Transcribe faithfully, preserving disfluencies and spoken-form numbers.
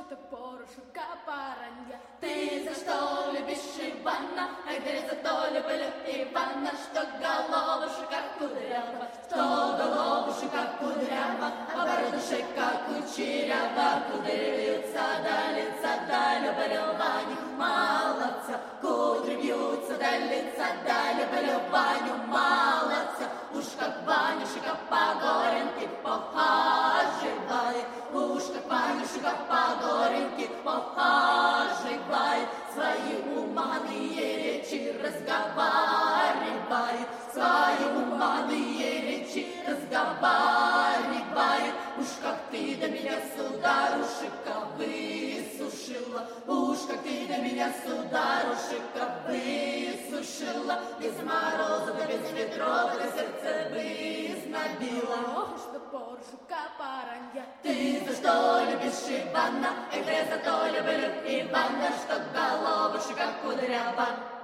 ты порошок, паранья. Ты за что любишь Ивана? Ай, да за то люблю Ивана, что головушка как кудрява, что головушка как кудрява, а бородушек как кучерява. Кудри вьются до лица, да люблю Ваню, молодца. Кудри вьются до лица, да люблю Ваню, молодца. Уж как Ванюшка по горенке похаживает, уж как Ванюшка по горенке похаживает, свои уманые речи разговаривает, свои уманые речи разговаривает. Уж как ты до меня, сударушка, высушила, уж как ты до меня, сударушка, высушила, без мороза да без ветров, да сердце бы знобила. Ох, что порошок, паранья. Ты за что любишь Ивана? Эх, я за то люблю Ивана, что головушка как кудрява.